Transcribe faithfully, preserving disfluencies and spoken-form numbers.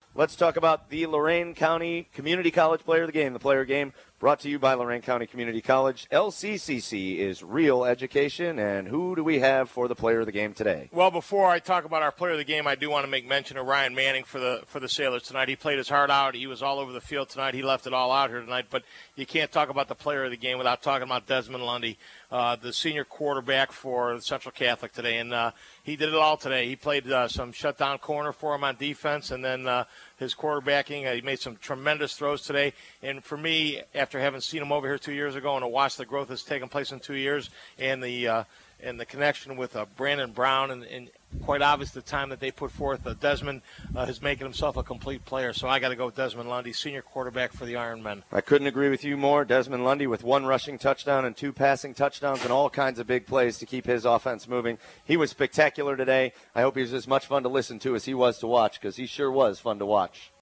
Let's talk about the Lorain County Community College Player of the Game. The Player Game brought to you by Lorain County Community College. L C C C is real education. And who do we have for the Player of the Game today? Well, before I talk about our Player of the Game, I do want to make mention of Ryan Manning for the for the Sailors tonight. He played his heart out. He was all over the field tonight. He left it all out here tonight. But you can't talk about the Player of the Game without talking about Desmond Lundy, uh, the senior quarterback for Central Catholic today. And uh, he did it all today. He played uh, some shutdown corner for him on defense, and then uh, his quarterbacking. Uh, he made some tremendous throws today. And for me, after having seen him over here two years ago and to watch the growth that's taken place in two years and the uh, and the connection with uh, Brandon Brown and, and quite obvious the time that they put forth, uh, Desmond uh, is making himself a complete player. So I got to go with Desmond Lundy, senior quarterback for the Iron Men. I couldn't agree with you more. Desmond Lundy with one rushing touchdown and two passing touchdowns and all kinds of big plays to keep his offense moving. He was spectacular today. I hope he was as much fun to listen to as he was to watch, because he sure was fun to watch.